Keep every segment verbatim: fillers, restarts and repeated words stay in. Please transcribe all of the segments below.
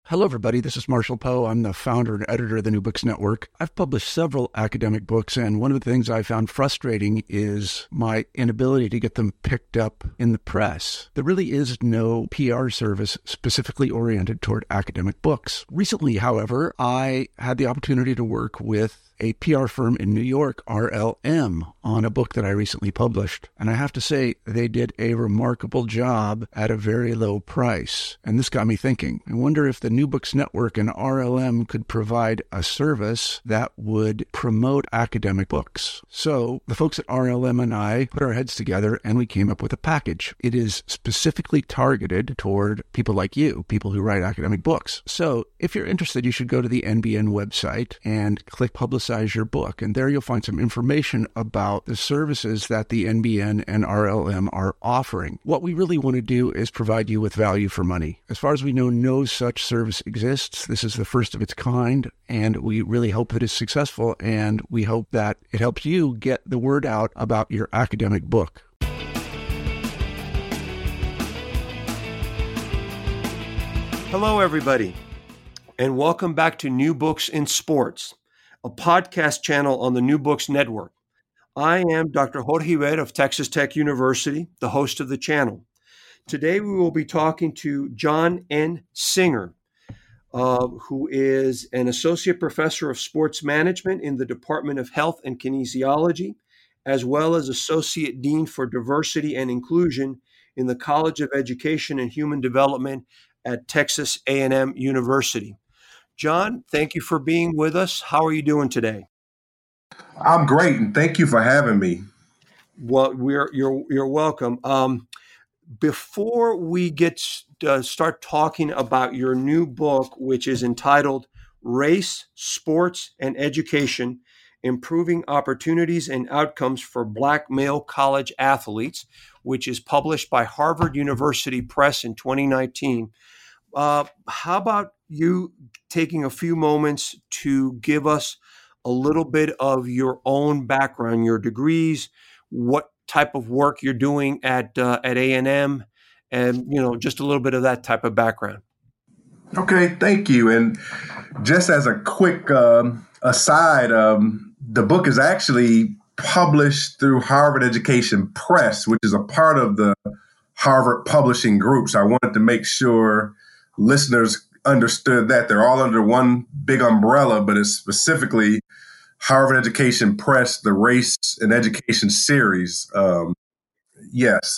Hello, everybody. This is Marshall Poe. I'm the founder and editor of the New Books Network. I've published several academic books, and one of the things I found frustrating is my inability to get them picked up in the press. There really is no P R service specifically oriented toward academic books. Recently, however, I had the opportunity to work with a P R firm in New York, R L M, on a book that I recently published. And I have to say, they did a remarkable job at a very low price. And this got me thinking. I wonder if the New Books Network and R L M could provide a service that would promote academic books. So the folks at R L M and I put our heads together and we came up with a package. It is specifically targeted toward people like you, people who write academic books. So if you're interested, you should go to the N B N website and click Publicize your book. And there you'll find some information about the services that the N B N and R L M are offering. What we really want to do is provide you with value for money. As far as we know, no such service exists. This is the first of its kind, and we really hope that it's successful, and we hope that it helps you get the word out about your academic book. Hello, everybody, and welcome back to New Books in Sports, a podcast channel on the New Books Network. I am Doctor Jorge Red of Texas Tech University, the host of the channel. Today we will be talking to John N. Singer, uh, who is an associate professor of sports management in the Department of Health and Kinesiology, as well as associate dean for diversity and inclusion in the College of Education and Human Development at Texas A and M University. John, thank you for being with us. How are you doing today? I'm great, and thank you for having me. Well, we're you're you're welcome. Um, before we get uh, start talking about your new book, which is entitled "Race, Sports, and Education: Improving Opportunities and Outcomes for Black Male College Athletes," which is published by Harvard University Press in twenty nineteen. Uh, how about you taking a few moments to give us a little bit of your own background, your degrees, what type of work you're doing at uh, at A and M, and you know just a little bit of that type of background. Okay, thank you. And just as a quick um, aside, um, the book is actually published through Harvard Education Press, which is a part of the Harvard Publishing Group. So I wanted to make sure listeners understood that they're all under one big umbrella, but it's specifically Harvard Education Press, the Race and Education series. Um, yes.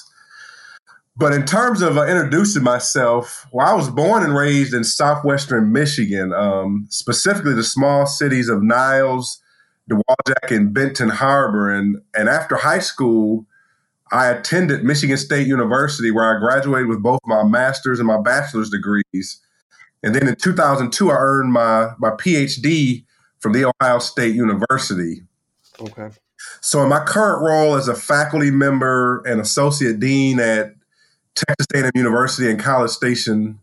But in terms of uh, introducing myself, well, I was born and raised in southwestern Michigan, um, specifically the small cities of Niles, Dowagiac, and Benton Harbor. And, and after high school, I attended Michigan State University, where I graduated with both my master's and my bachelor's degrees. And then in two thousand two, I earned my, my P H D from The Ohio State University. Okay. So in my current role as a faculty member and associate dean at Texas A and M University in College Station,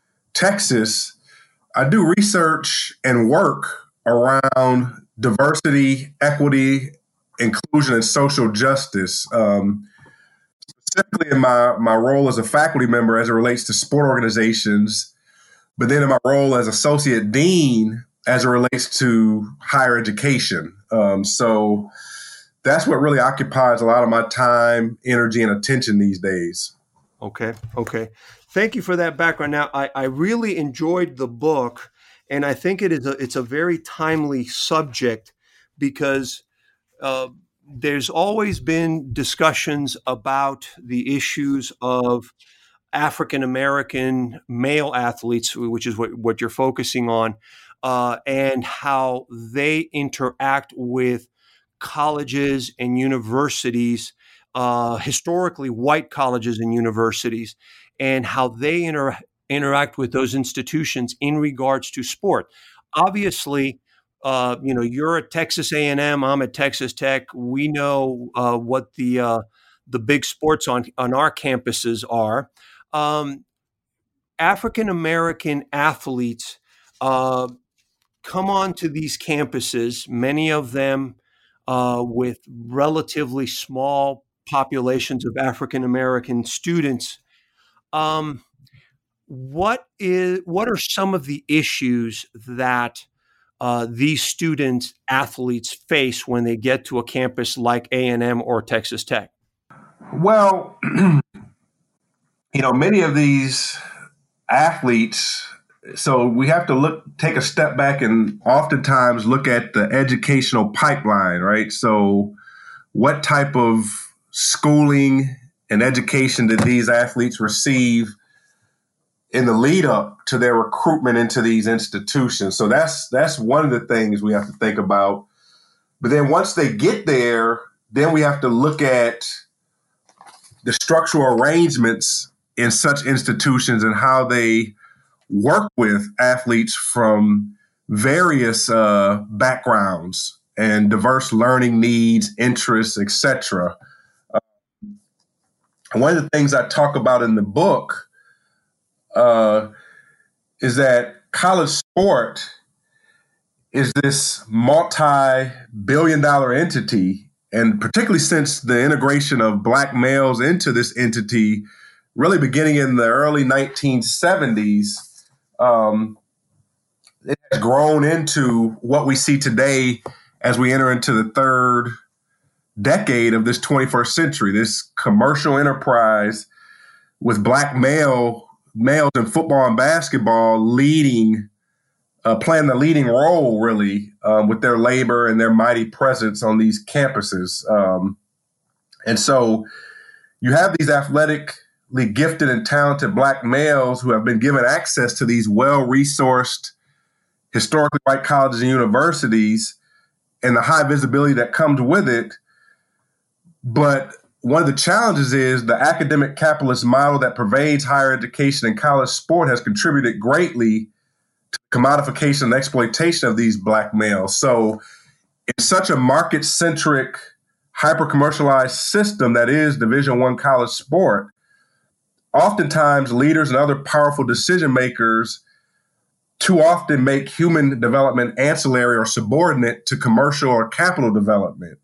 Texas, I do research and work around diversity, equity, inclusion, and social justice. Um, specifically in my, my role as a faculty member as it relates to sport organizations, but then in my role as associate dean as it relates to higher education. Um, so that's what really occupies a lot of my time, energy, and attention these days. Okay. Okay. Thank you for that background. Now, I, I really enjoyed the book, and I think it is a, it's a very timely subject because uh, there's always been discussions about the issues of African-American male athletes, which is what, what you're focusing on, uh, and how they interact with colleges and universities, uh, historically white colleges and universities, and how they inter- interact with those institutions in regards to sport. Obviously, uh, you know, you're at Texas A and M, I'm at Texas Tech. We know uh, what the uh, the big sports on, on our campuses are. Um, African-American athletes uh, come onto these campuses, many of them uh, with relatively small populations of African-American students. Um, what is what are some of the issues that uh, these students, athletes face when they get to a campus like A and M or Texas Tech? Well, you know, many of these athletes, so we have to look, take a step back and oftentimes look at the educational pipeline, right? So what type of schooling and education did these athletes receive in the lead up to their recruitment into these institutions? So that's that's one of the things we have to think about. But then once they get there, then we have to look at the structural arrangements in such institutions and how they work with athletes from various uh, backgrounds and diverse learning needs, interests, et cetera. Uh, one of the things I talk about in the book uh, is that college sport is this multi-billion dollar entity, and particularly since the integration of Black males into this entity, really beginning in the early nineteen seventies, um, it has grown into what we see today as we enter into the third decade of this twenty-first century, this commercial enterprise with Black male males in football and basketball leading, uh, playing the leading role, really, um, with their labor and their mighty presence on these campuses. Um, and so you have these athletically gifted and talented Black males who have been given access to these well-resourced, historically white colleges and universities and the high visibility that comes with it. But one of the challenges is the academic capitalist model that pervades higher education and college sport has contributed greatly to the commodification and exploitation of these Black males. So in such a market-centric, hyper-commercialized system that is Division I college sport, oftentimes leaders and other powerful decision makers too often make human development ancillary or subordinate to commercial or capital development.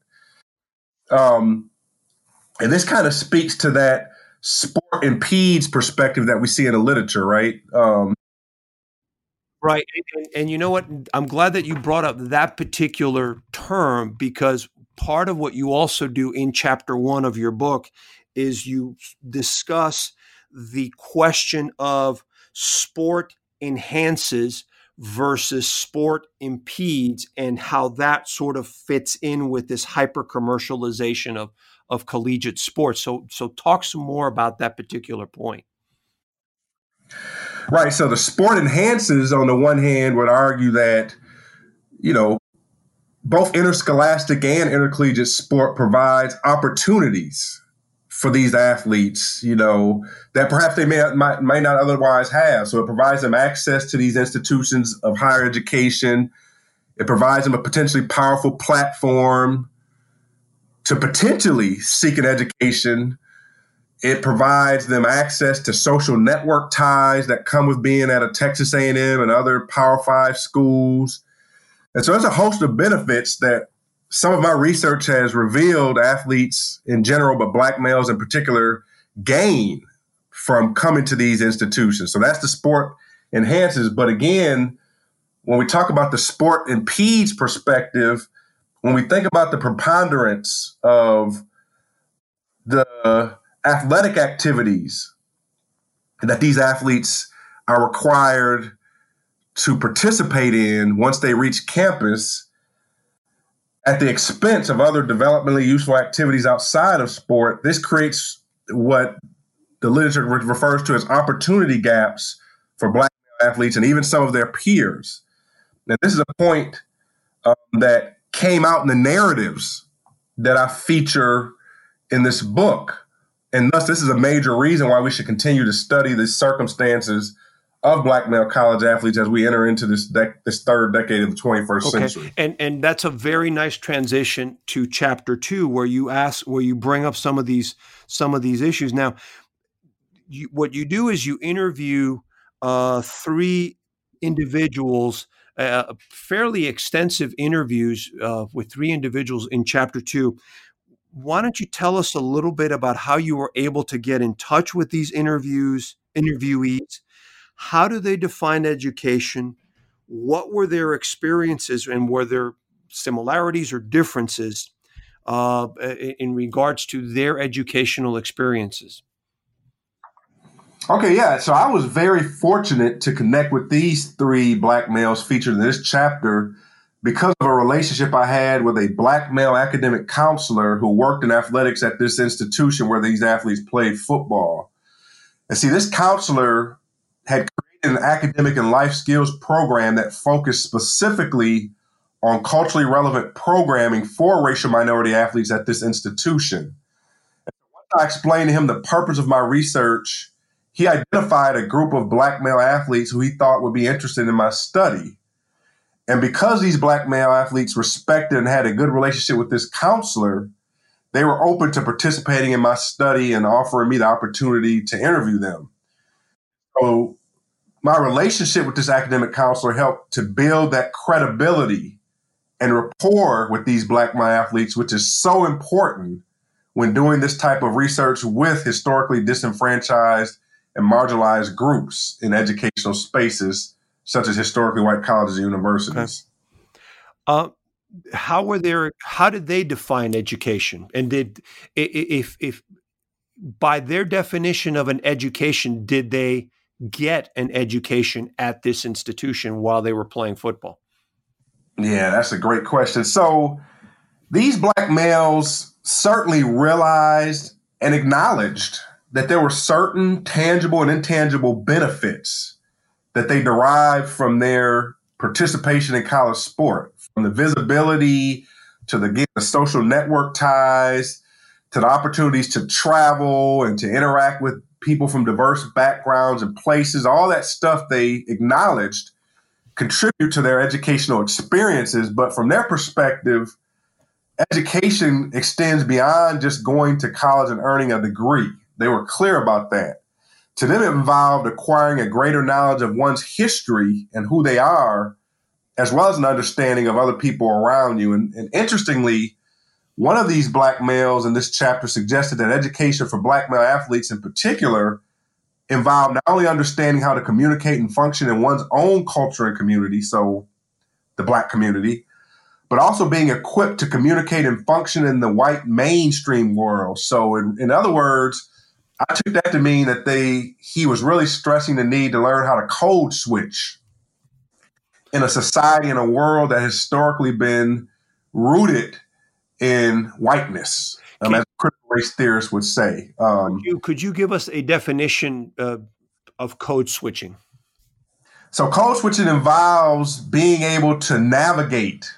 Um, and this kind of speaks to that sport impedes perspective that we see in the literature, right? Um, right. And, and you know what? I'm glad that you brought up that particular term, because part of what you also do in chapter one of your book is you discuss the question of sport enhances versus sport impedes and how that sort of fits in with this hyper commercialization of, of collegiate sports. So, so talk some more about that particular point. Right. So the sport enhances, on the one hand, would argue that, you know, both interscholastic and intercollegiate sport provides opportunities for these athletes, you know, that perhaps they may, might, might not otherwise have. So it provides them access to these institutions of higher education. It provides them a potentially powerful platform to potentially seek an education. It provides them access to social network ties that come with being at a Texas A and M and other Power Five schools. And so there's a host of benefits that some of my research has revealed athletes in general, but Black males in particular, gain from coming to these institutions. So that's the sport enhances. But again, when we talk about the sport impedes perspective, when we think about the preponderance of the athletic activities that these athletes are required to participate in once they reach campus, at the expense of other developmentally useful activities outside of sport, this creates what the literature re- refers to as opportunity gaps for Black athletes and even some of their peers. Now, this is a point um, that came out in the narratives that I feature in this book. And thus, this is a major reason why we should continue to study the circumstances of Black male college athletes as we enter into this dec- this third decade of the twenty-first okay. century. And and that's a very nice transition to chapter two, where you ask, where you bring up some of these some of these issues. Now, you, what you do is you interview uh, three individuals, uh, fairly extensive interviews uh, with three individuals in chapter two. Why don't you tell us a little bit about how you were able to get in touch with these interviews, interviewees? How do they define education? What were their experiences, and were there similarities or differences uh, in regards to their educational experiences? Okay, yeah. So I was very fortunate to connect with these three black males featured in this chapter because of a relationship I had with a black male academic counselor who worked in athletics at this institution where these athletes played football. And see, this counselor had created an academic and life skills program that focused specifically on culturally relevant programming for racial minority athletes at this institution. And once I explained to him the purpose of my research, he identified a group of black male athletes who he thought would be interested in my study. And because these black male athletes respected and had a good relationship with this counselor, they were open to participating in my study and offering me the opportunity to interview them. So my relationship with this academic counselor helped to build that credibility and rapport with these black male athletes, which is so important when doing this type of research with historically disenfranchised and marginalized groups in educational spaces, such as historically white colleges and universities. Okay. Uh, how were there? How did they define education? And did, if, if by their definition of an education, did they get an education at this institution while they were playing football? Yeah, that's a great question. So these black males certainly realized and acknowledged that there were certain tangible and intangible benefits that they derived from their participation in college sport, from the visibility to the, the social network ties, to the opportunities to travel and to interact with people from diverse backgrounds and places. All that stuff they acknowledged contribute to their educational experiences. But from their perspective, education extends beyond just going to college and earning a degree. They were clear about that. To them, it involved acquiring a greater knowledge of one's history and who they are, as well as an understanding of other people around you. And, and interestingly, one of these black males in this chapter suggested that education for black male athletes in particular involved not only understanding how to communicate and function in one's own culture and community, so the black community, but also being equipped to communicate and function in the white mainstream world. So in, in other words, I took that to mean that they he was really stressing the need to learn how to code switch in a society and a world that has historically been rooted in whiteness, um, as critical race theorists would say. Um, could, you, could you give us a definition uh, of code switching? So code switching involves being able to navigate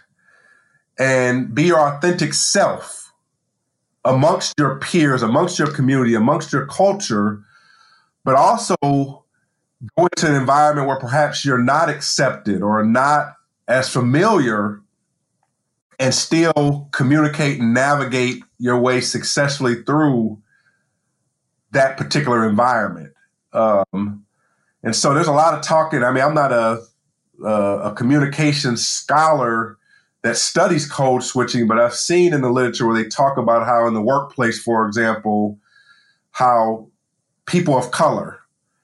and be your authentic self amongst your peers, amongst your community, amongst your culture, but also go into an environment where perhaps you're not accepted or not as familiar and still communicate and navigate your way successfully through that particular environment. Um, and so there's a lot of talking. I mean, I'm not a, a, a communications scholar that studies code switching, but I've seen in the literature where they talk about how in the workplace, for example, how people of color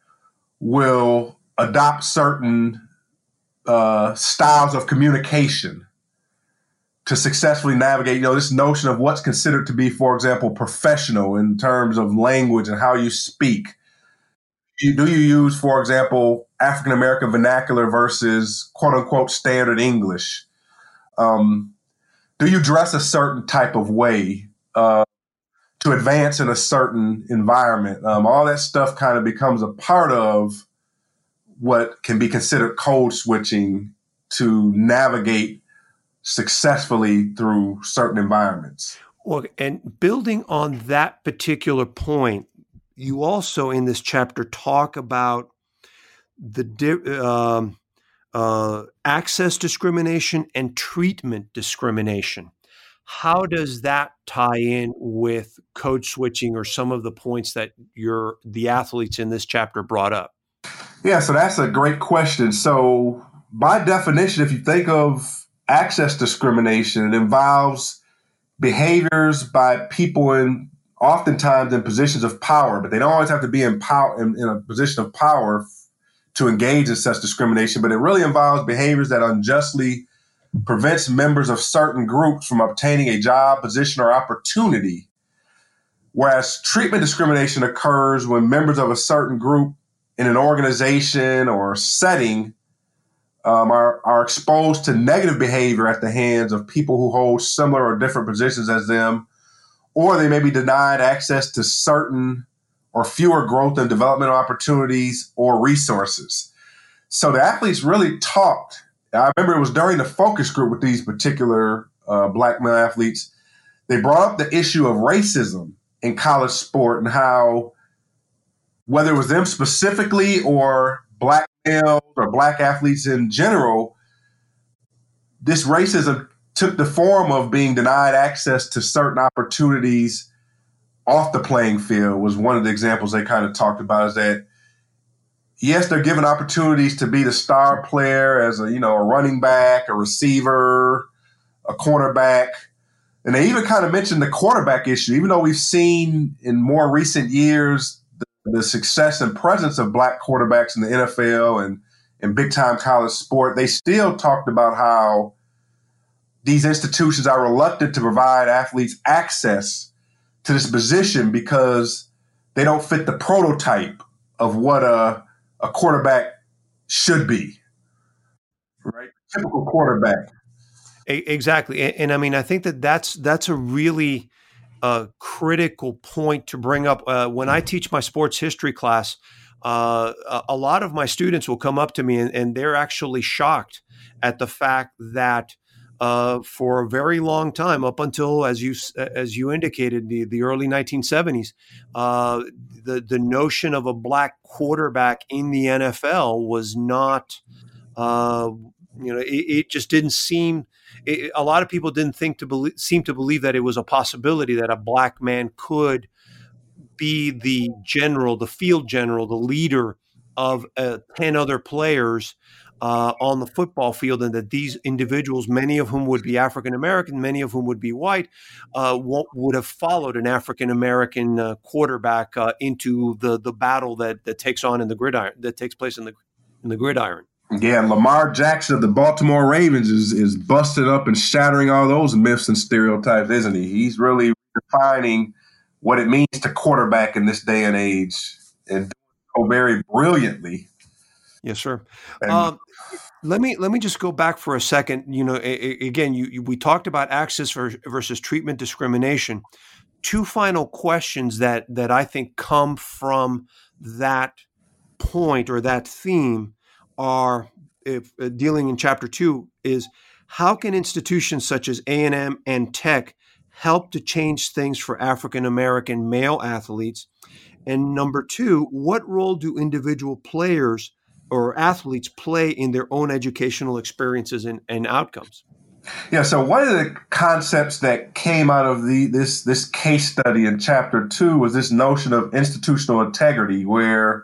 will adopt certain uh, styles of communication to successfully navigate, you know, this notion of what's considered to be, for example, professional in terms of language and how you speak. You, do you use, for example, African-American vernacular versus quote unquote standard English? Um, do you dress a certain type of way uh, to advance in a certain environment? Um, all that stuff kind of becomes a part of what can be considered code switching to navigate successfully through certain environments. Well, and building on that particular point, you also in this chapter talk about the di- um, uh, access discrimination and treatment discrimination. How does that tie in with code switching or some of the points that your the athletes in this chapter brought up? Yeah, so that's a great question. So by definition, if you think of access discrimination, it involves behaviors by people in oftentimes in positions of power, but they don't always have to be in power in, in a position of power to engage in such discrimination, but it really involves behaviors that unjustly prevents members of certain groups from obtaining a job, position, or opportunity. Whereas treatment discrimination occurs when members of a certain group in an organization or setting um, are, are exposed to negative behavior at the hands of people who hold similar or different positions as them, or they may be denied access to certain or fewer growth and developmental opportunities or resources. So the athletes really talked. I remember it was during the focus group with these particular uh, black male athletes. They brought up the issue of racism in college sport and how, whether it was them specifically or black males or black athletes in general, this racism took the form of being denied access to certain opportunities off the playing field. Was one of the examples they kind of talked about, is that, yes, they're given opportunities to be the star player as a, you know, a running back, a receiver, a cornerback. And they even kind of mentioned the quarterback issue, even though we've seen in more recent years the, the success and presence of black quarterbacks in the N F L and in big-time college sport. They still talked about how these institutions are reluctant to provide athletes access to this position because they don't fit the prototype of what a, a quarterback should be, right? Typical quarterback. Exactly. And, and I mean, I think that that's, that's a really uh, critical point to bring up. Uh, when I teach my sports history class, uh, a, a lot of my students will come up to me and, and they're actually shocked at the fact that uh, for a very long time, up until, as you as you indicated, the, the early nineteen seventies, uh, the, the notion of a black quarterback in the N F L was not, uh, you know, it, it just didn't seem. It, a lot of people didn't think to believe, seem to believe that it was a possibility that a black man could be the general, the field general, the leader of uh, ten other players uh, on the football field, and that these individuals, many of whom would be African American, many of whom would be white, uh, would have followed an African American uh, quarterback uh, into the the battle that that takes on in the gridiron, that takes place in the in the gridiron. Yeah, Lamar Jackson of the Baltimore Ravens is is busting up and shattering all those myths and stereotypes, isn't he? He's really defining what it means to quarterback in this day and age, and doing so very brilliantly. Yes, sir. And, um, let me let me just go back for a second. You know, a, a, again, you, you we talked about access versus treatment discrimination. Two final questions that that I think come from that point or that theme are, if uh, dealing in chapter two, is how can institutions such as A and M and Tech help to change things for African American male athletes? And number two, what role do individual players or athletes play in their own educational experiences and, and outcomes? Yeah, so one of the concepts that came out of the this this case study in chapter two was this notion of institutional integrity, where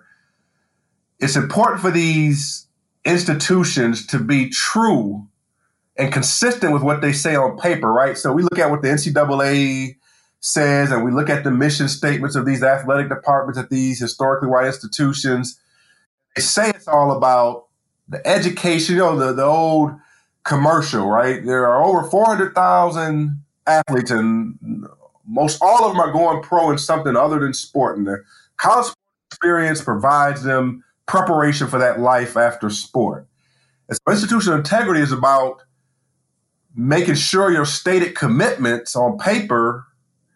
it's important for these institutions to be true and consistent with what they say on paper, right? So we look at what the N C double A says, and we look at the mission statements of these athletic departments at these historically white institutions. They say it's all about the education, you know, the, the old commercial, right? There are over four hundred thousand athletes, and most all of them are going pro in something other than sport. And the college experience provides them preparation for that life after sport. And so institutional integrity is about making sure your stated commitments on paper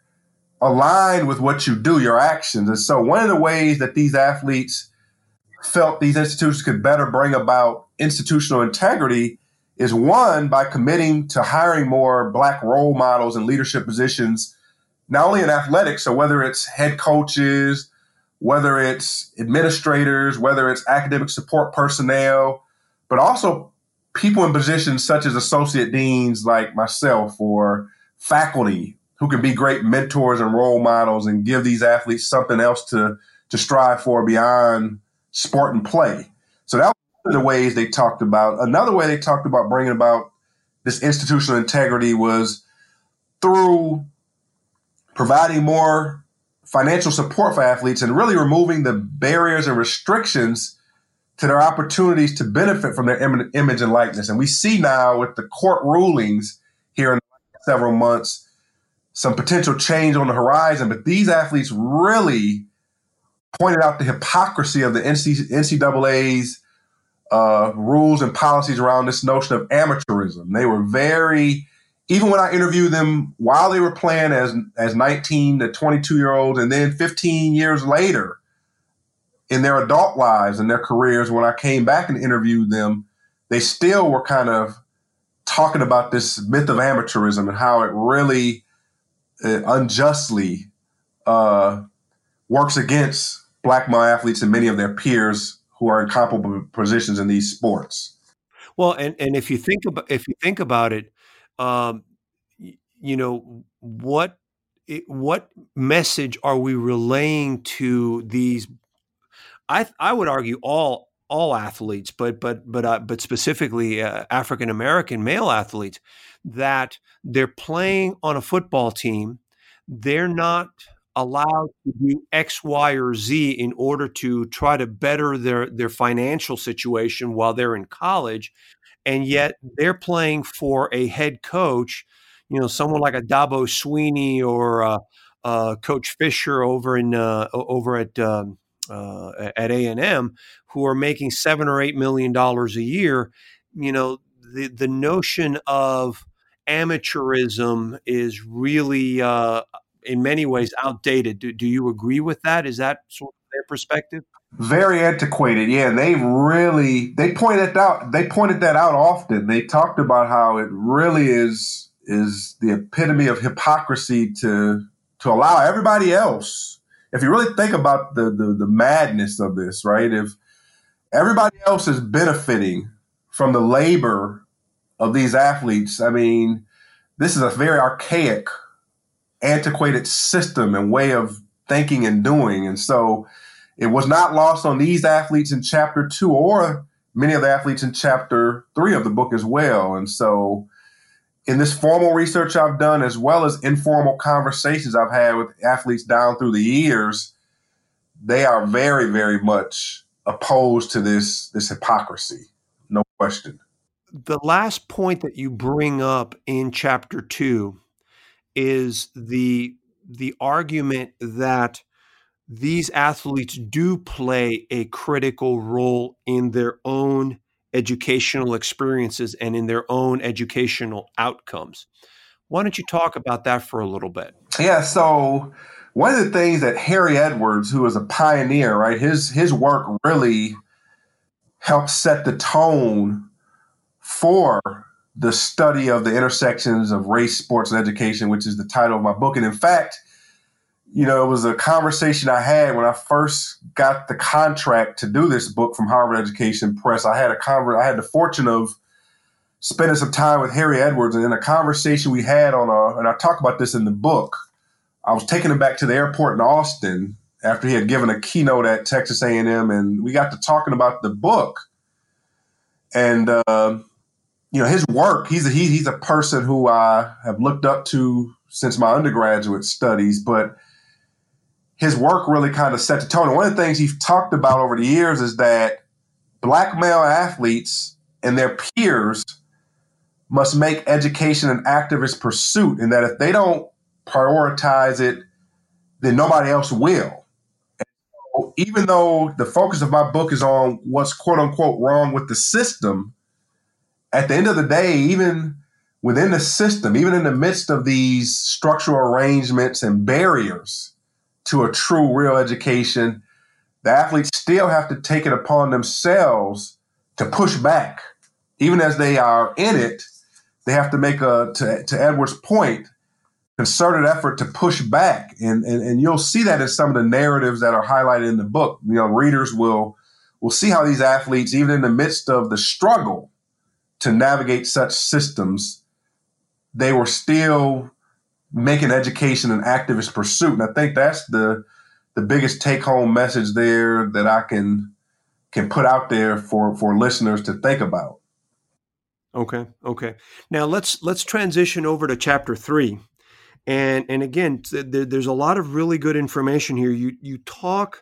align with what you do, your actions. And so one of the ways that these athletes felt these institutions could better bring about institutional integrity is, one, by committing to hiring more black role models in leadership positions, not only in athletics, so whether it's head coaches, whether it's administrators, whether it's academic support personnel, but also people in positions such as associate deans like myself, or faculty who can be great mentors and role models and give these athletes something else to, to strive for beyond sport and play. So that was one of the ways they talked about. Another way they talked about bringing about this institutional integrity was through providing more financial support for athletes and really removing the barriers and restrictions to their opportunities to benefit from their im- image and likeness. And we see now with the court rulings here in several months, some potential change on the horizon. But these athletes really pointed out the hypocrisy of the N C double A's uh, rules and policies around this notion of amateurism. They were very, even when I interviewed them while they were playing as as nineteen to twenty-two year olds, and then fifteen years later in their adult lives and their careers, when I came back and interviewed them, they still were kind of talking about this myth of amateurism and how it really uh, unjustly uh, works against Black male athletes and many of their peers who are in comparable positions in these sports. Well, and, and if you think about if you think about it, um, you know, what what message are we relaying to these? I I would argue all all athletes, but but but uh, but specifically uh, African American male athletes, that they're playing on a football team. They're not allowed to do X, Y, or Z in order to try to better their, their financial situation while they're in college. And yet they're playing for a head coach, you know, someone like a Dabo Swinney or uh, uh, Coach Fisher over in uh, over at um, uh, at A and M, who are making seven or eight million dollars a year. You know, the the notion of amateurism is really uh, in many ways outdated. Do, do you agree with that? Is that sort of their perspective? Very antiquated. Yeah, they really they pointed out they pointed that out often. They talked about how it really is is the epitome of hypocrisy to to allow everybody else. If you really think about the the, the madness of this, right? If everybody else is benefiting from the labor of these athletes, I mean, this is a very archaic, antiquated system and way of thinking and doing. And so it was not lost on these athletes in chapter two or many of the athletes in chapter three of the book as well. And so in this formal research I've done, as well as informal conversations I've had with athletes down through the years, they are very, very much opposed to this, this hypocrisy. No question. The last point that you bring up in chapter two is the the argument that these athletes do play a critical role in their own educational experiences and in their own educational outcomes. Why don't you talk about that for a little bit? Yeah, so one of the things that Harry Edwards, who is a pioneer, right, his his work really helped set the tone for the study of the intersections of race, sports, and education, which is the title of my book. And in fact, you know, it was a conversation I had when I first got the contract to do this book from Harvard Education Press. I had a conver- I had the fortune of spending some time with Harry Edwards, and in a conversation we had on a, and I talk about this in the book, I was taking him back to the airport in Austin after he had given a keynote at Texas A and M, and we got to talking about the book. And, uh, you know, his work, he's a, he, he's a person who I have looked up to since my undergraduate studies, but his work really kind of set the tone. And one of the things he's talked about over the years is that Black male athletes and their peers must make education an activist pursuit, and that if they don't prioritize it, then nobody else will. And so even though the focus of my book is on what's quote unquote wrong with the system, at the end of the day, even within the system, even in the midst of these structural arrangements and barriers to a true, real education, the athletes still have to take it upon themselves to push back. Even as they are in it, they have to make a, to, to Edward's point, concerted effort to push back. And, and, and you'll see that in some of the narratives that are highlighted in the book. You know, readers will, will see how these athletes, even in the midst of the struggle to navigate such systems, they were still making education an activist pursuit. And I think that's the the biggest take-home message there that I can can put out there for, for listeners to think about. Okay, okay. Now let's let's transition over to chapter three. And and again, th- there's a lot of really good information here. You you talk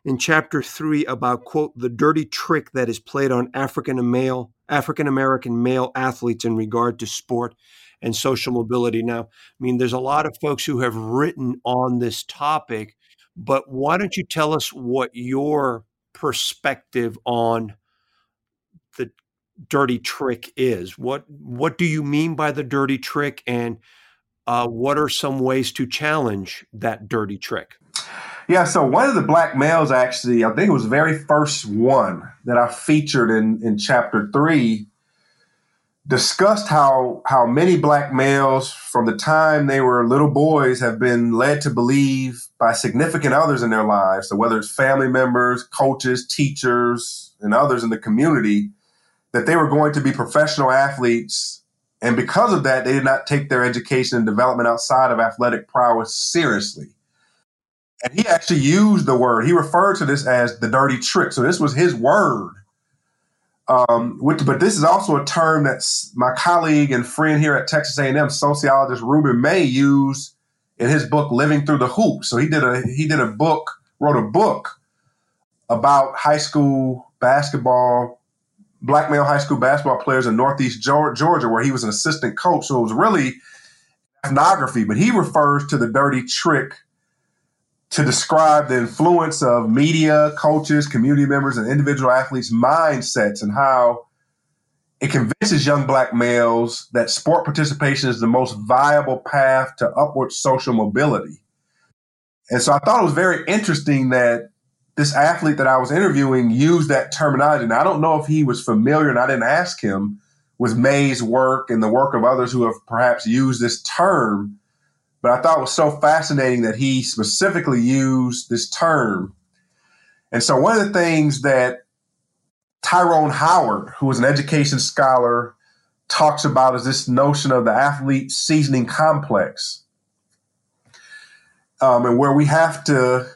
in chapter three about, quote, the dirty trick that is played on African male, African-American male athletes in regard to sport and social mobility. Now, I mean, there's a lot of folks who have written on this topic, but why don't you tell us what your perspective on the dirty trick is? What what do you mean by the dirty trick, and uh, what are some ways to challenge that dirty trick? Yeah, so one of the black males, actually, I think it was the very first one that I featured in, in chapter three, discussed how how many black males from the time they were little boys have been led to believe by significant others in their lives, so whether it's family members, coaches, teachers, and others in the community, that they were going to be professional athletes. And because of that, they did not take their education and development outside of athletic prowess seriously. And he actually used the word, he referred to this as the dirty trick. So this was his word. Um, which, but this is also a term that my colleague and friend here at Texas A and M, sociologist Ruben May, used in his book, Living Through the Hoop. So he did a he did a book, wrote a book about high school basketball, black male high school basketball players in Northeast Georgia, where he was an assistant coach. So it was really ethnography, but he refers to the dirty trick to describe the influence of media, coaches, community members, and individual athletes' mindsets, and how it convinces young black males that sport participation is the most viable path to upward social mobility. And so I thought it was very interesting that this athlete that I was interviewing used that terminology. Now, I don't know if he was familiar, and I didn't ask him, with May's work and the work of others who have perhaps used this term, but I thought it was so fascinating that he specifically used this term. And so one of the things that Tyrone Howard, who is an education scholar, talks about is this notion of the athlete seasoning complex, um, and where we have to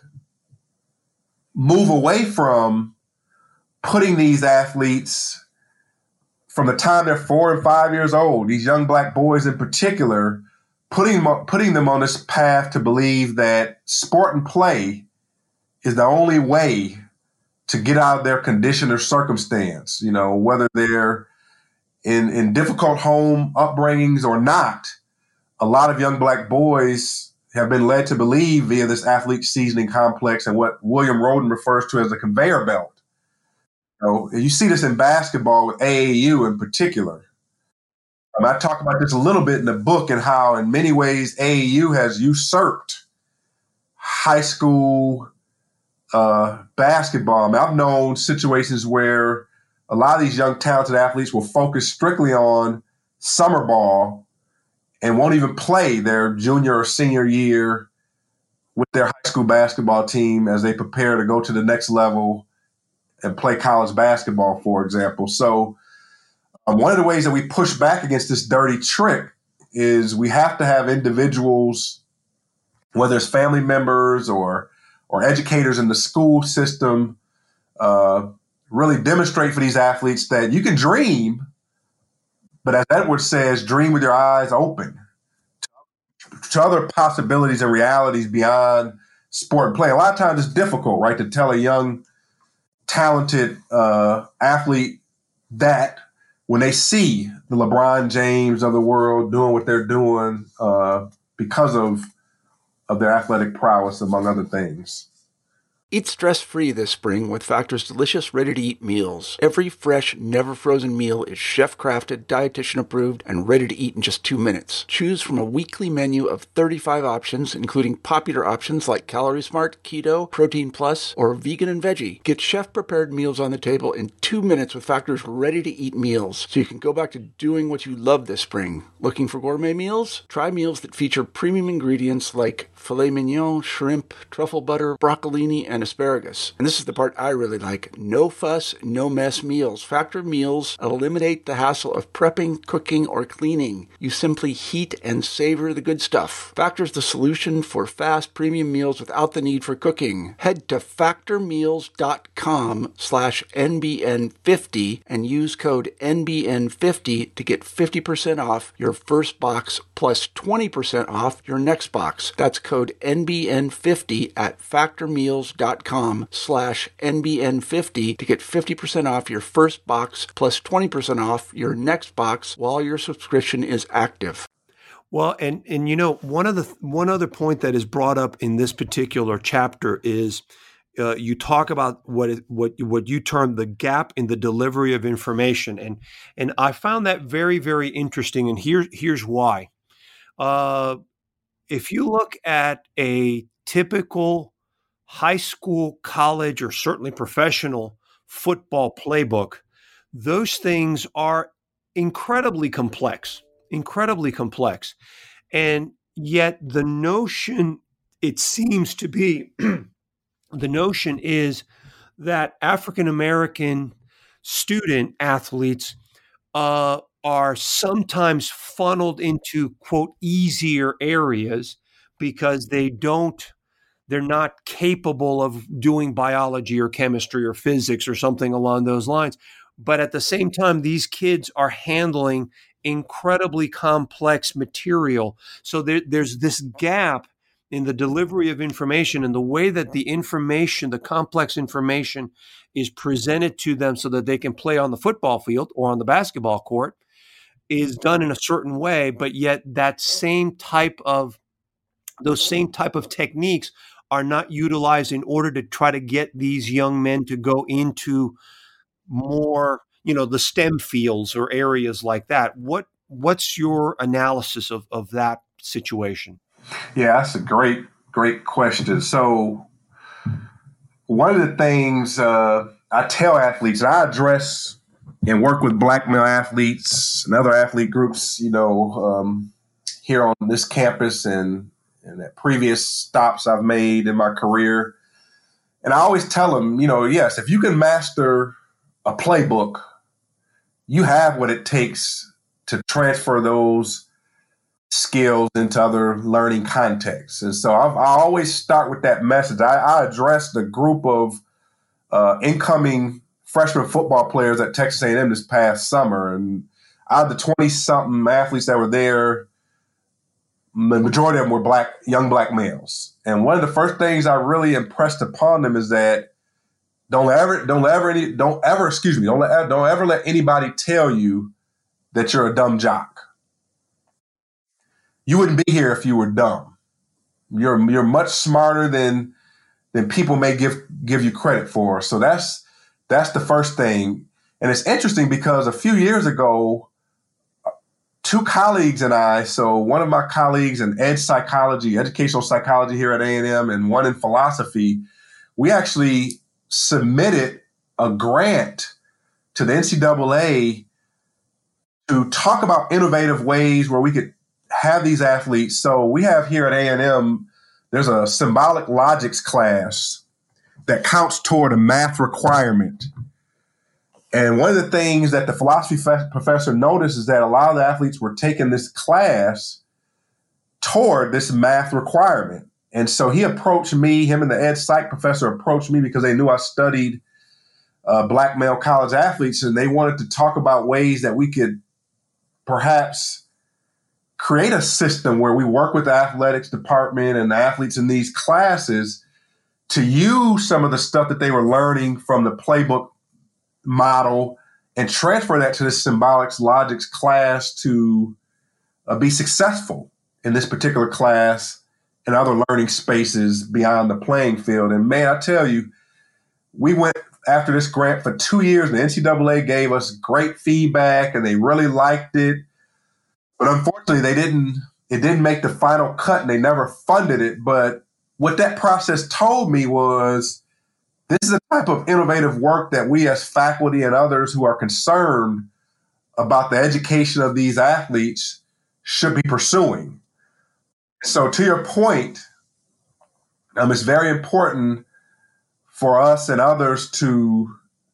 move away from putting these athletes from the time they're four and five years old, these young black boys in particular, putting them, putting them on this path to believe that sport and play is the only way to get out of their condition or circumstance, you know, whether they're in, in difficult home upbringings or not. A lot of young black boys have been led to believe via this athlete seasoning complex and what William Roden refers to as a conveyor belt. You know, you see this in basketball with A A U in particular. Um, I talk about this a little bit in the book and how in many ways A A U has usurped high school uh, basketball. I mean, I've known situations where a lot of these young talented athletes will focus strictly on summer ball and won't even play their junior or senior year with their high school basketball team as they prepare to go to the next level and play college basketball, for example. So um, one of the ways that we push back against this dirty trick is we have to have individuals, whether it's family members or or educators in the school system, uh, really demonstrate for these athletes that you can dream, but as Edward says, dream with your eyes open to, to other possibilities and realities beyond sport and play. A lot of times it's difficult, right, to tell a young, talented uh, athlete that when they see the LeBron James of the world doing what they're doing uh, because of, of their athletic prowess, among other things. Eat stress-free this spring with Factor's delicious, ready-to-eat meals. Every fresh, never-frozen meal is chef-crafted, dietitian-approved, and ready to eat in just two minutes. Choose from a weekly menu of thirty-five options, including popular options like Calorie Smart, Keto, Protein Plus, or Vegan and Veggie. Get chef-prepared meals on the table in two minutes with Factor's ready-to-eat meals, so you can go back to doing what you love this spring. Looking for gourmet meals? Try meals that feature premium ingredients like filet mignon, shrimp, truffle butter, broccolini, and asparagus. And this is the part I really like. No fuss, no mess meals. Factor meals eliminate the hassle of prepping, cooking, or cleaning. You simply heat and savor the good stuff. Factor's the solution for fast premium meals without the need for cooking. Head to factormeals.com slash NBN50 and use code N B N fifty to get fifty percent off your first box plus twenty percent off your next box. That's code N B N fifty at factormeals.com dot com slash N B N fifty to get fifty percent off your first box plus twenty percent off your next box while your subscription is active. Well, and and you know, one of the one other point that is brought up in this particular chapter is uh, you talk about what is, what what you term the gap in the delivery of information, and and I found that very very interesting. And here here's why. Uh, if you look at a typical high school, college, or certainly professional football playbook, those things are incredibly complex. incredibly complex. And yet the notion, it seems to be, the notion is that African-American student athletes uh, are sometimes funneled into, quote, easier areas because they don't, they're not capable of doing biology or chemistry or physics or something along those lines. But at the same time, these kids are handling incredibly complex material. So there, there's this gap in the delivery of information and the way that the information, the complex information, is presented to them so that they can play on the football field or on the basketball court is done in a certain way. But yet that same type of, those same type of techniques are not utilized in order to try to get these young men to go into more, you know, the STEM fields or areas like that. What what's your analysis of, of that situation? Yeah, that's a great, great question. So one of the things uh, I tell athletes, and I address and work with black male athletes and other athlete groups, you know, um, here on this campus and, and at previous stops I've made in my career. And I always tell them, you know, yes, if you can master a playbook, you have what it takes to transfer those skills into other learning contexts. And so I've, I always start with that message. I, I addressed a group of uh, incoming freshman football players at Texas A and M this past summer. And out of the twenty-something athletes that were there, the majority of them were black, young black males. And one of the first things I really impressed upon them is that Don't ever, don't ever, any, don't ever, excuse me, don't let, don't ever let anybody tell you that you're a dumb jock. You wouldn't be here if you were dumb. You're you're much smarter than than people may give give you credit for. So that's that's the first thing. And it's interesting because a few years ago, two colleagues and I, so one of my colleagues in ed psychology, educational psychology here at A and M, and one in philosophy, we actually submitted a grant to the N C double A to talk about innovative ways where we could have these athletes. So we have here at A and M, there's a symbolic logics class that counts toward a math requirement. And one of the things that the philosophy fe- professor noticed is that a lot of the athletes were taking this class toward this math requirement. And so he approached me, him and the ed psych professor approached me because they knew I studied uh, black male college athletes, and they wanted to talk about ways that we could perhaps create a system where we work with the athletics department and the athletes in these classes to use some of the stuff that they were learning from the playbook model and transfer that to the symbolics logics class to uh, be successful in this particular class and other learning spaces beyond the playing field. And man, I tell you, we went after this grant for two years, and the N C double A gave us great feedback and they really liked it. But unfortunately, they didn't, it didn't make the final cut and they never funded it. But what that process told me was this is the type of innovative work that we as faculty and others who are concerned about the education of these athletes should be pursuing. So to your point, um, it's very important for us and others to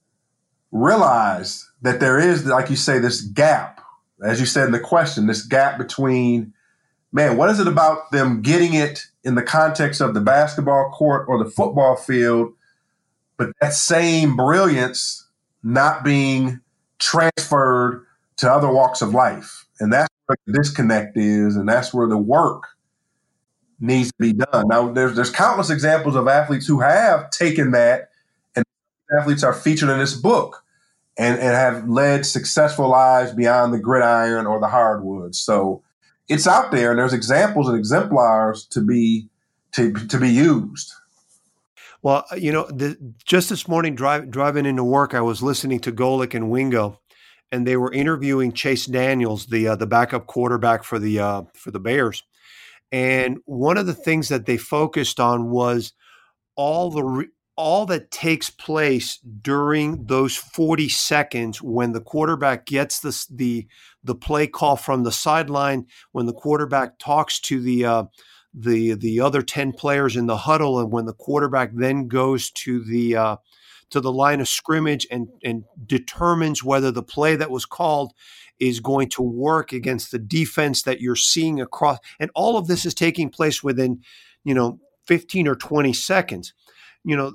realize that there is, like you say, this gap, as you said in the question, this gap between, man, what is it about them getting it in the context of the basketball court or the football field, but that same brilliance not being transferred to other walks of life? And that's where the disconnect is, and that's where the work needs to be done. Now, there's there's countless examples of athletes who have taken that, and athletes are featured in this book and, and have led successful lives beyond the gridiron or the hardwoods. So it's out there, and there's examples and exemplars to be to to be used. Well, you know, the, just this morning, drive, driving into work, I was listening to Golic and Wingo, and they were interviewing Chase Daniels, the uh, the backup quarterback for the uh, for the Bears. And one of the things that they focused on was all the re- all that takes place during those forty seconds when the quarterback gets the the the play call from the sideline, when the quarterback talks to the uh, the the other ten players in the huddle, and when the quarterback then goes to the uh, to the line of scrimmage and and determines whether the play that was called is going to work against the defense that you're seeing across. And all of this is taking place within, you know, fifteen or twenty seconds. You know,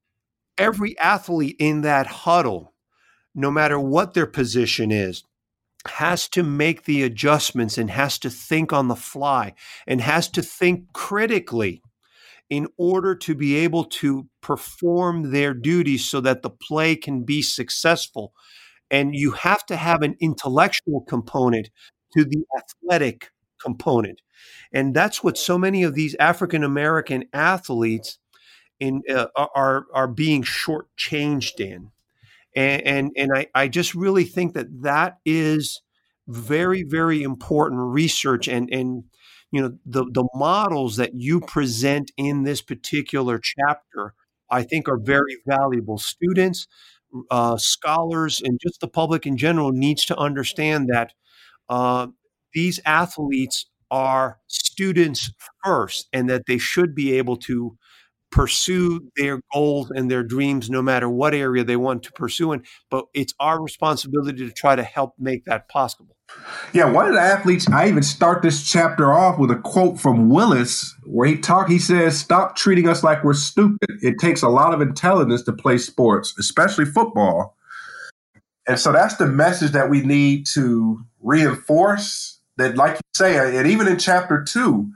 every athlete in that huddle, no matter what their position is, has to make the adjustments and has to think on the fly and has to think critically in order to be able to perform their duties so that the play can be successful. And you have to have an intellectual component to the athletic component. And that's what so many of these African-American athletes in uh, are are being shortchanged in. And, and, and I, I just really think that that is very, very important research. And, and you know, the, the models that you present in this particular chapter, I think are very valuable. Students, uh, scholars, and just the public in general needs to understand that uh, these athletes are students first, and that they should be able to pursue their goals and their dreams no matter what area they want to pursue in. But it's our responsibility to try to help make that possible. Yeah, one of the athletes, I even start this chapter off with a quote from Willis where he talk. He says, "Stop treating us like we're stupid. It takes a lot of intelligence to play sports, especially football." And so that's the message that we need to reinforce, that, like you say, and even in chapter two,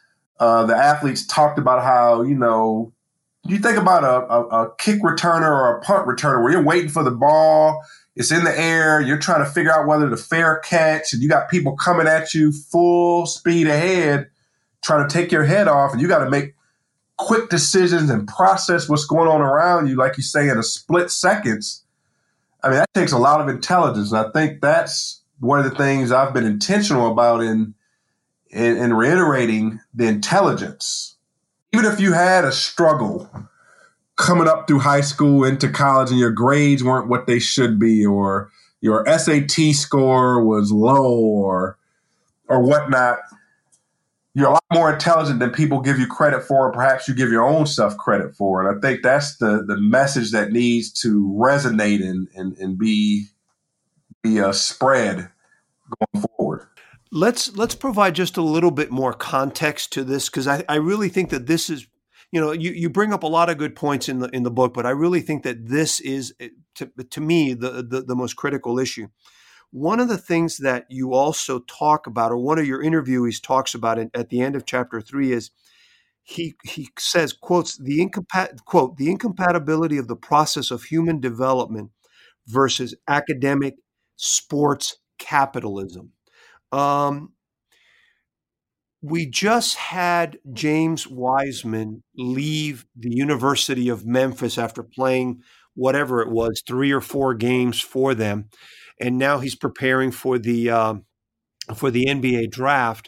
Uh, the athletes talked about how, you know, you think about a, a, a kick returner or a punt returner where you're waiting for the ball, it's in the air, you're trying to figure out whether to fair catch, and you got people coming at you full speed ahead, trying to take your head off, and you got to make quick decisions and process what's going on around you, like you say, in a split seconds. I mean, that takes a lot of intelligence, and I think that's one of the things I've been intentional about in And, and reiterating the intelligence. Even if you had a struggle coming up through high school into college and your grades weren't what they should be, or your S A T score was low, or or whatnot, you're a lot more intelligent than people give you credit for, or perhaps you give your own self credit for. And I think that's the, the message that needs to resonate and, and, and be, be uh, spread going forward. Let's let's provide just a little bit more context to this, because I, I really think that this is, you know, you, you bring up a lot of good points in the in the book, but I really think that this is, to, to me, the, the the most critical issue. One of the things that you also talk about, or one of your interviewees talks about it at the end of chapter three, is he he says, quotes, the incompat quote the incompatibility of the process of human development versus academic sports capitalism. Um, we just had James Wiseman leave the University of Memphis after playing whatever it was, three or four games for them, and now he's preparing for the uh, for the N B A draft.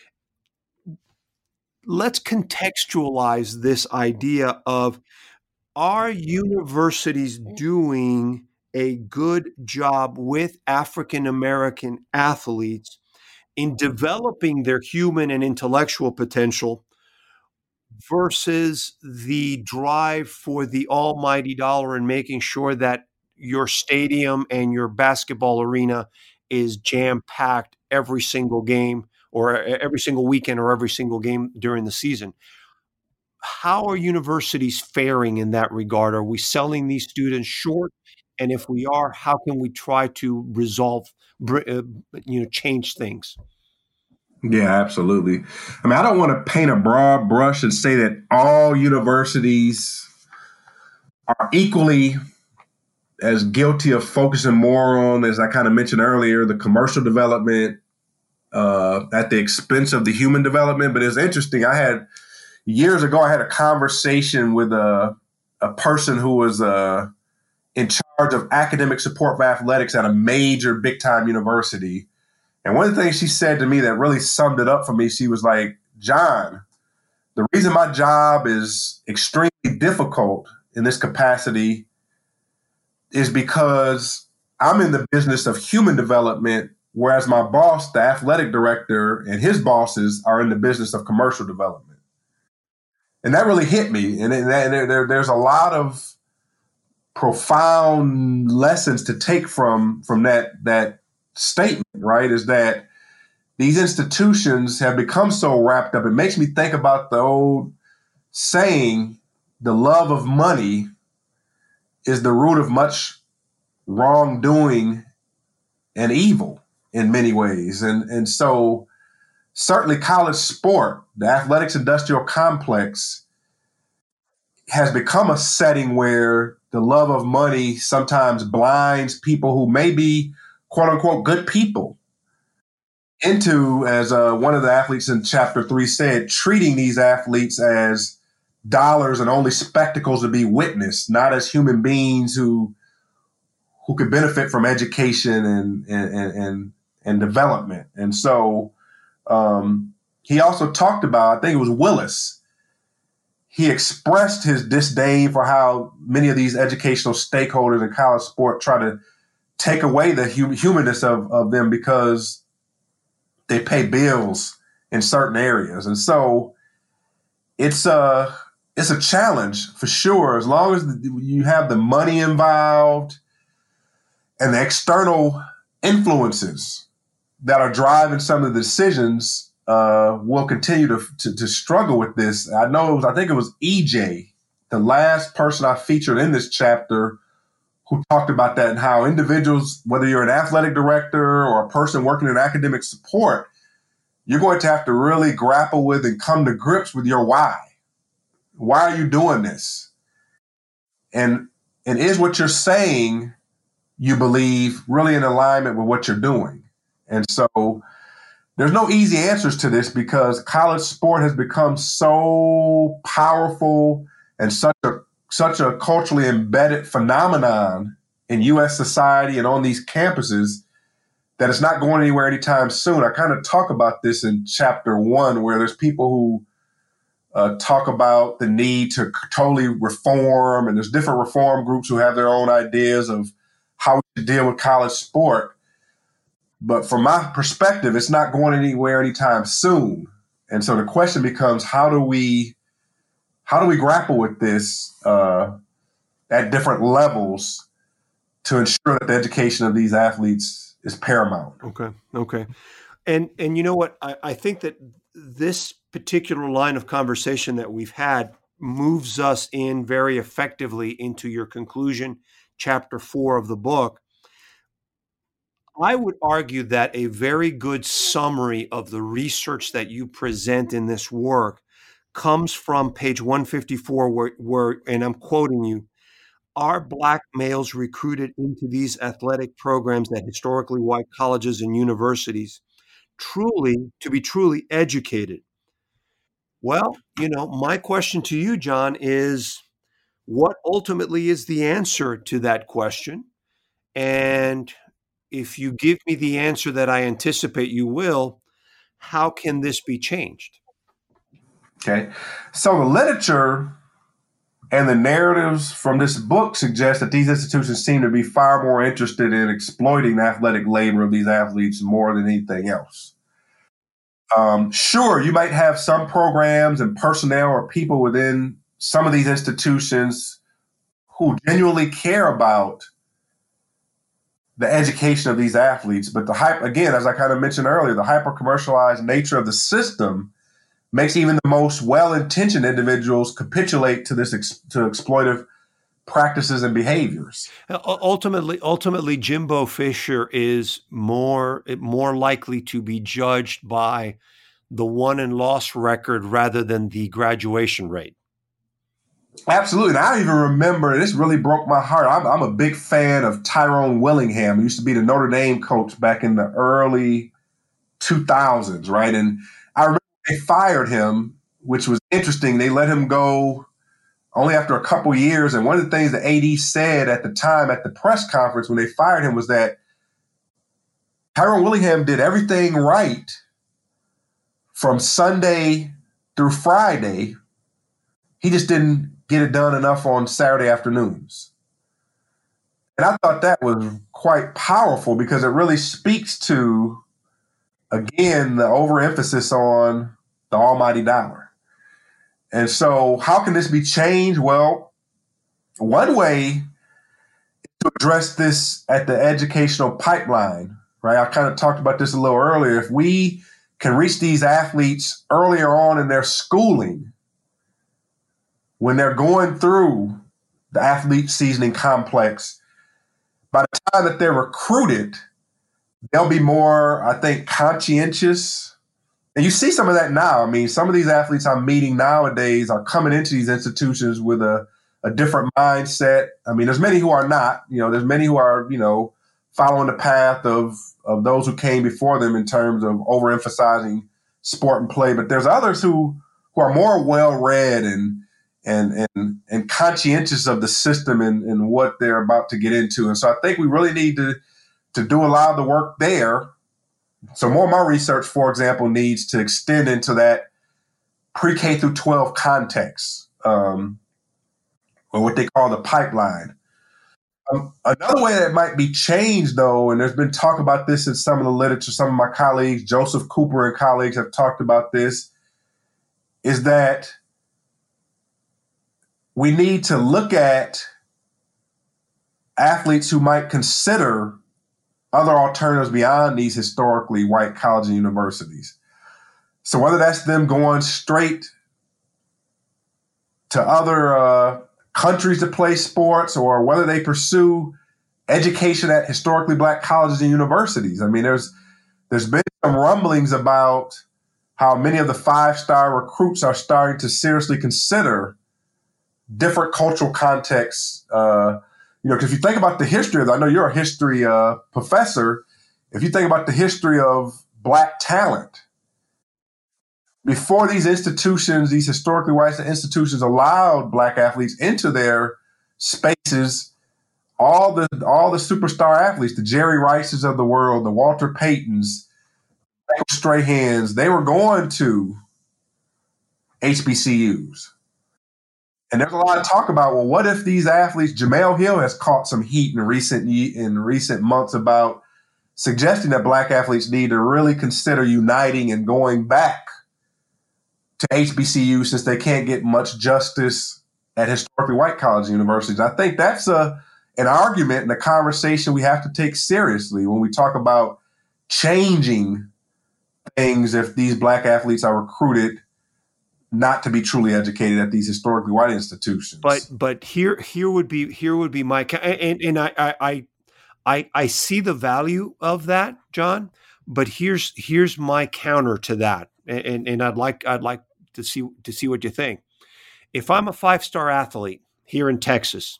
Let's contextualize this idea of, are universities doing a good job with African American athletes in developing their human and intellectual potential versus the drive for the almighty dollar and making sure that your stadium and your basketball arena is jam-packed every single game, or every single weekend, or every single game during the season? How are universities faring in that regard? Are we selling these students short? And if we are, how can we try to resolve, you know, change things? Yeah, absolutely. I mean, I don't want to paint a broad brush and say that all universities are equally as guilty of focusing more on, as I kind of mentioned earlier, the commercial development uh, at the expense of the human development. But it's interesting. I had years ago, I had a conversation with a, a person who was uh, in charge of academic support for athletics at a major big time university. And one of the things she said to me that really summed it up for me, she was like, John, the reason my job is extremely difficult in this capacity is because I'm in the business of human development, whereas my boss, the athletic director, and his bosses are in the business of commercial development. And that really hit me. And, and there, there, there's a lot of profound lessons to take from, from that, that statement, right? Is that these institutions have become so wrapped up. It makes me think about the old saying, the love of money is the root of much wrongdoing and evil in many ways. And, and so certainly college sport, the athletics industrial complex, has become a setting where the love of money sometimes blinds people who may be quote unquote good people into, as uh, one of the athletes in chapter three said, treating these athletes as dollars and only spectacles to be witnessed, not as human beings who who could benefit from education and and and, and development. And so um, he also talked about, I think it was Willis, he expressed his disdain for how many of these educational stakeholders in college sport try to take away the hum- humanness of, of them because they pay bills in certain areas. And so it's a, it's a challenge for sure. As long as you have the money involved and the external influences that are driving some of the decisions, uh, will continue to, to to struggle with this. I know it was, I think it was E J, the last person I featured in this chapter, who talked about that and how individuals, whether you're an athletic director or a person working in academic support, you're going to have to really grapple with and come to grips with your why. Why are you doing this? And and is what you're saying, you believe, really in alignment with what you're doing? And so there's no easy answers to this because college sport has become so powerful and such a such a culturally embedded phenomenon in U S society and on these campuses that it's not going anywhere anytime soon. I kind of talk about this in chapter one, where there's people who uh, talk about the need to totally reform, and there's different reform groups who have their own ideas of how we should deal with college sport. But from my perspective, it's not going anywhere anytime soon. And so the question becomes, how do we how do we grapple with this uh, at different levels to ensure that the education of these athletes is paramount? Okay. Okay. And and you know what? I, I think that this particular line of conversation that we've had moves us in very effectively into your conclusion, chapter four of the book. I would argue that a very good summary of the research that you present in this work comes from page one fifty-four, where, where, and I'm quoting you, are Black males recruited into these athletic programs at historically white colleges and universities truly to be truly educated? Well, you know, my question to you, John, is what ultimately is the answer to that question? And if you give me the answer that I anticipate you will, how can this be changed? Okay. So the literature and the narratives from this book suggest that these institutions seem to be far more interested in exploiting the athletic labor of these athletes more than anything else. Um, sure, you might have some programs and personnel or people within some of these institutions who genuinely care about the education of these athletes. But the hype, again, as I kind of mentioned earlier, the hyper-commercialized nature of the system makes even the most well-intentioned individuals capitulate to this ex- to exploitive practices and behaviors. Ultimately, ultimately, Jimbo Fisher is more more likely to be judged by the won and loss record rather than the graduation rate. Absolutely. And I even remember, this really broke my heart. I'm, I'm a big fan of Tyrone Willingham. He used to be the Notre Dame coach back in the early two thousands, right? And I remember they fired him, which was interesting. They let him go only after a couple years. And one of the things the A D said at the time at the press conference when they fired him was that Tyrone Willingham did everything right from Sunday through Friday. He just didn't get it done enough on Saturday afternoons. And I thought that was quite powerful because it really speaks to, again, the overemphasis on the almighty dollar. And so how can this be changed? Well, one way is to address this at the educational pipeline, right? I kind of talked about this a little earlier. If we can reach these athletes earlier on in their schooling, when they're going through the athlete seasoning complex, by the time that they're recruited, they'll be more, I think, conscientious. And you see some of that now. I mean, some of these athletes I'm meeting nowadays are coming into these institutions with a, a different mindset. I mean, there's many who are not. You know, there's many who are, you know, following the path of, of those who came before them in terms of overemphasizing sport and play. But there's others who, who are more well-read and And, and and conscientious of the system and, and what they're about to get into. And so I think we really need to, to do a lot of the work there. So more of my research, for example, needs to extend into that pre-K through twelve context, um, or what they call the pipeline. Um, another way that might be changed, though, and there's been talk about this in some of the literature, some of my colleagues, Joseph Cooper and colleagues have talked about this, is that we need to look at athletes who might consider other alternatives beyond these historically white colleges and universities. So whether that's them going straight to other uh, countries to play sports, or whether they pursue education at historically black colleges and universities. I mean, there's there's been some rumblings about how many of the five-star recruits are starting to seriously consider different cultural contexts. Uh, you know, because if you think about the history of, I know you're a history uh, professor. If you think about the history of black talent, before these institutions, these historically white institutions allowed black athletes into their spaces, all the all the superstar athletes, the Jerry Rices of the world, the Walter Paytons, Michael Strahans, they were going to H B C Us. And there's a lot of talk about, well, what if these athletes, Jemele Hill has caught some heat in recent in recent months about suggesting that black athletes need to really consider uniting and going back to H B C U since they can't get much justice at historically white colleges and universities. I think that's a an argument and a conversation we have to take seriously when we talk about changing things if these black athletes are recruited not to be truly educated at these historically white institutions. But but here here would be here would be my and and I I I I see the value of that, John. But here's here's my counter to that, and and I'd like I'd like to see to see what you think. If I'm a five-star athlete here in Texas,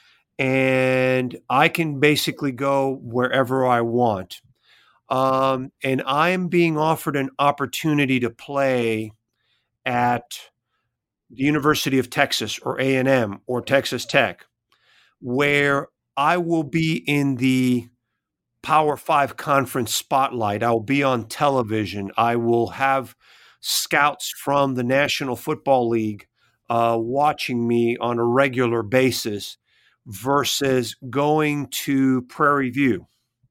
and I can basically go wherever I want, um, and I'm being offered an opportunity to play at the University of Texas or A and M or Texas Tech, where I will be in the Power Five conference spotlight. I will be on television. I will have scouts from the National Football League uh, watching me on a regular basis versus going to Prairie View.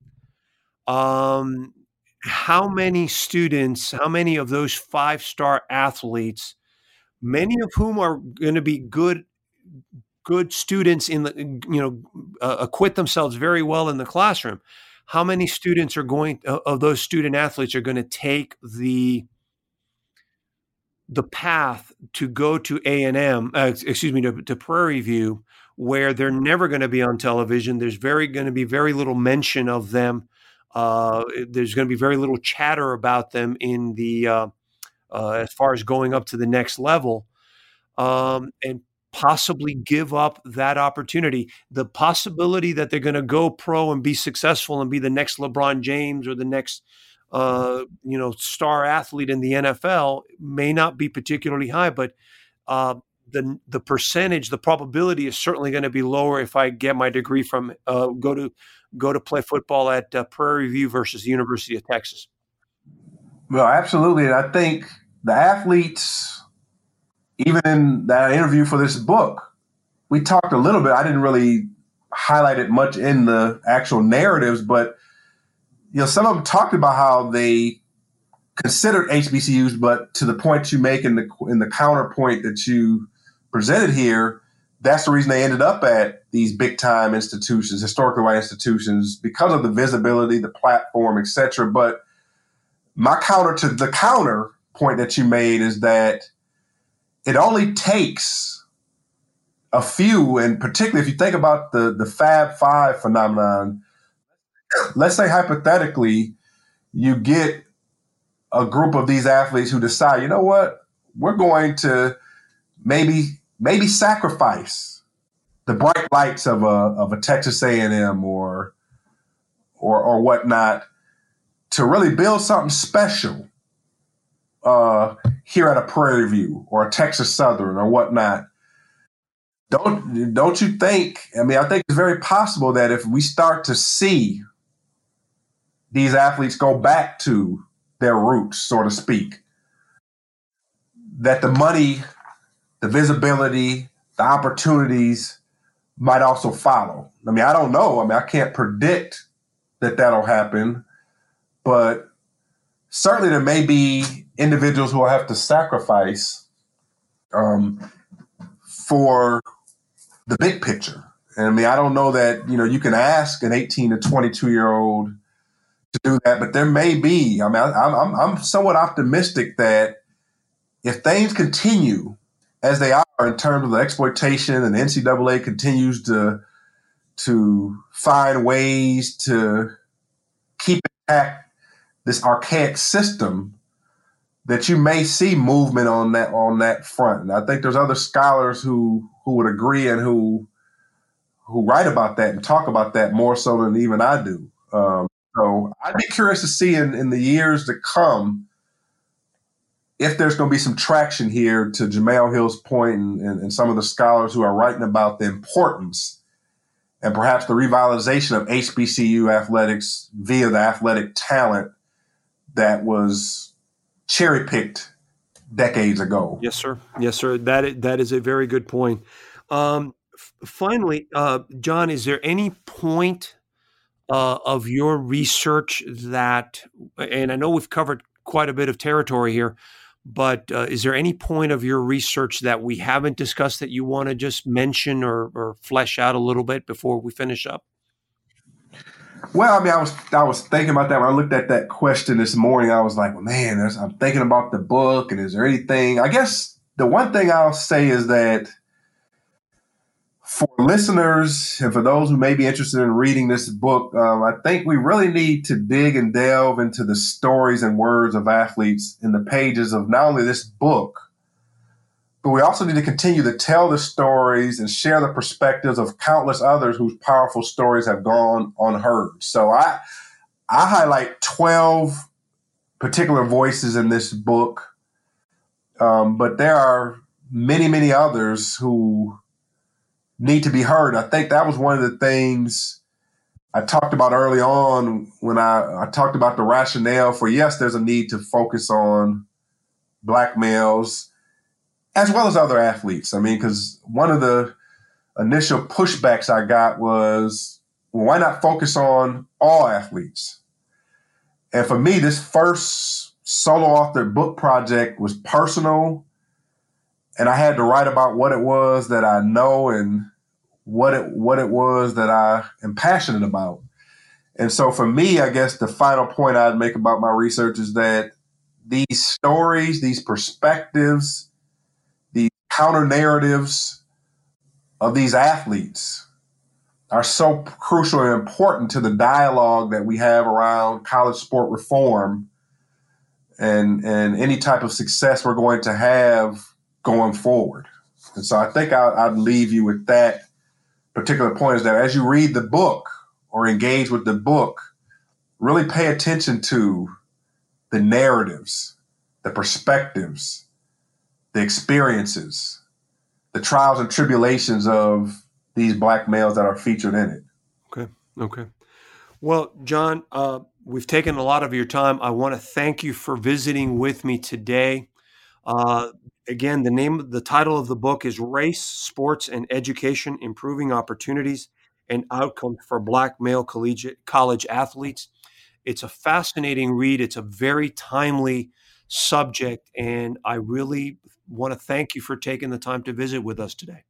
Um, how many students, how many of those five-star athletes, many of whom are going to be good, good students in the, you know, uh, acquit themselves very well in the classroom. How many students are going, uh, of those student athletes are going to take the, the path to go to A and M, uh, excuse me, to, to Prairie View, where they're never going to be on television. There's very going to be very little mention of them. Uh, there's going to be very little chatter about them in the uh, uh, as far as going up to the next level, um, and possibly give up that opportunity. The possibility that they're going to go pro and be successful and be the next LeBron James or the next uh, you know star athlete in the N F L may not be particularly high, but uh, the the percentage, the probability is certainly going to be lower if I get my degree from uh, go to go to play football at uh, Prairie View versus the University of Texas. Well, absolutely. And I think the athletes, even in that interview for this book, we talked a little bit. I didn't really highlight it much in the actual narratives, but you know, some of them talked about how they considered H B C Us, but to the point you make in the in the counterpoint that you presented here, that's the reason they ended up at these big time institutions, historically white institutions, because of the visibility, the platform, et cetera. But my counter to the counter point that you made is that it only takes a few, and particularly if you think about the, the Fab Five phenomenon, let's say hypothetically you get a group of these athletes who decide, you know what, we're going to maybe maybe sacrifice the bright lights of a of a Texas A and M or or or whatnot to really build something special uh, here at a Prairie View or a Texas Southern or whatnot. Don't don't you think? I mean, I think it's very possible that if we start to see these athletes go back to their roots, so to speak, that the money, the visibility, the opportunities might also follow. I mean, I don't know. I mean, I can't predict that that'll happen, but certainly there may be individuals who will have to sacrifice um, for the big picture. And I mean, I don't know that, you know, you can ask an eighteen to twenty-two year old to do that, but there may be. I mean, I, I'm, I'm somewhat optimistic that if things continue as they are in terms of the exploitation and the N C double A continues to to find ways to keep intact this archaic system, that you may see movement on that on that front. And I think there's other scholars who who would agree and who who write about that and talk about that more so than even I do. Um, so I'd be curious to see in, in the years to come if there's going to be some traction here, to Jemele Hill's point, and, and, and some of the scholars who are writing about the importance and perhaps the revitalization of H B C U athletics via the athletic talent that was cherry-picked decades ago. Yes, sir. Yes, sir. That is, that is a very good point. Um, f- finally, uh, John, is there any point uh, of your research that, and I know we've covered quite a bit of territory here, but uh, is there any point of your research that we haven't discussed that you want to just mention or, or flesh out a little bit before we finish up? Well, I mean, I was I was thinking about that when I looked at that question this morning. I was like, well, man, there's, I'm thinking about the book, and is there anything? I guess the one thing I'll say is that for listeners and for those who may be interested in reading this book, um, I think we really need to dig and delve into the stories and words of athletes in the pages of not only this book, but we also need to continue to tell the stories and share the perspectives of countless others whose powerful stories have gone unheard. So I I highlight twelve particular voices in this book, um, but there are many, many others who need to be heard. I think that was one of the things I talked about early on when I, I talked about the rationale for, yes, there's a need to focus on Black males as well as other athletes. I mean, because one of the initial pushbacks I got was, well, why not focus on all athletes? And for me, this first solo authored book project was personal, and I had to write about what it was that I know and what it what it was that I am passionate about. And so for me, I guess the final point I'd make about my research is that these stories, these perspectives, these counter narratives of these athletes are so crucial and important to the dialogue that we have around college sport reform and, and any type of success we're going to have going forward. And so I think I'll, I'd leave you with that particular point, is that as you read the book or engage with the book, really pay attention to the narratives, the perspectives, the experiences, the trials and tribulations of these Black males that are featured in it. Okay. Okay. Well, John, uh, we've taken a lot of your time. I want to thank you for visiting with me today. Uh, again, the name, the title of the book is Race, Sports, and Education: Improving Opportunities and Outcomes for Black Male Collegiate College Athletes. It's a fascinating read. It's a very timely subject, and I really want to thank you for taking the time to visit with us today.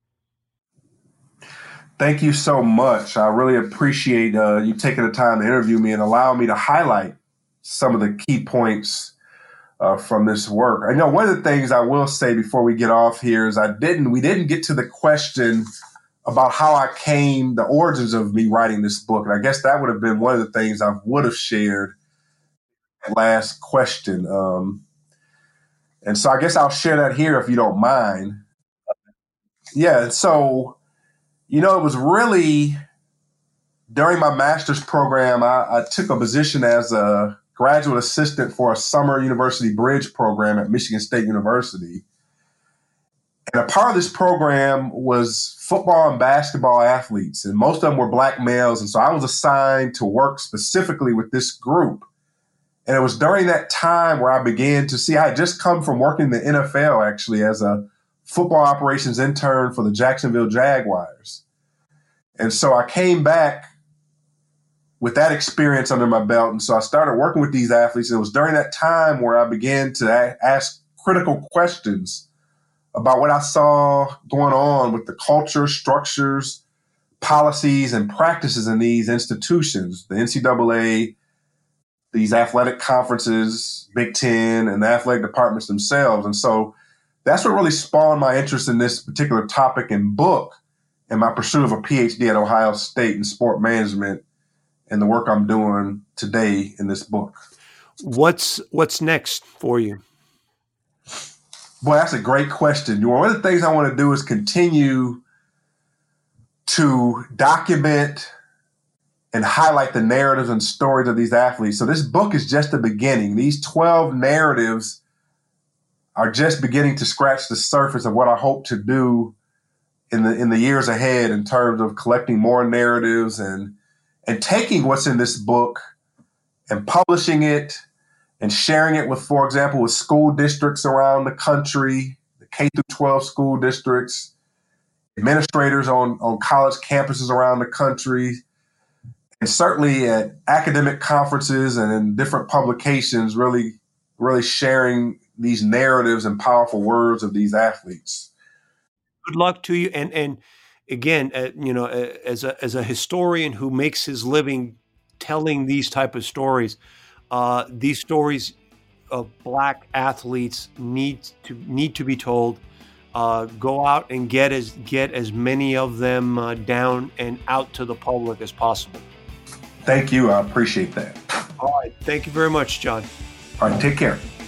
Thank you so much. I really appreciate uh, you taking the time to interview me and allow me to highlight some of the key points uh, from this work. I know one of the things I will say before we get off here is I didn't, we didn't get to the question about how I came, the origins of me writing this book. And I guess that would have been one of the things I would have shared last question. Um, and so I guess I'll share that here if you don't mind. Yeah, so, you know, it was really during my master's program, I, I took a position as a graduate assistant for a summer university bridge program at Michigan State University. And a part of this program was football and basketball athletes, and most of them were Black males. And so I was assigned to work specifically with this group. And it was during that time where I began to see, I had just come from working in the N F L actually as a football operations intern for the Jacksonville Jaguars. And so I came back with that experience under my belt. And so I started working with these athletes. And it was during that time where I began to a- ask critical questions about what I saw going on with the culture, structures, policies, and practices in these institutions, the N C double A, these athletic conferences, Big Ten, and the athletic departments themselves. And so that's what really spawned my interest in this particular topic and book and my pursuit of a P H D at Ohio State in sport management and the work I'm doing today in this book. What's what's next for you? Boy, that's a great question. One of the things I want to do is continue to document and highlight the narratives and stories of these athletes. So this book is just the beginning. These twelve narratives are just beginning to scratch the surface of what I hope to do in the in the years ahead in terms of collecting more narratives and and taking what's in this book and publishing it and sharing it with, for example, with school districts around the country, the K through twelve school districts, administrators on, on college campuses around the country, and certainly at academic conferences and in different publications, really, really sharing these narratives and powerful words of these athletes. Good luck to you. And and again, uh, you know, uh, as a as a historian who makes his living telling these type of stories, uh, these stories of Black athletes need to need to be told. Uh, go out and get as get as many of them uh, down and out to the public as possible. Thank you. I appreciate that. All right. Thank you very much, John. All right. Take care.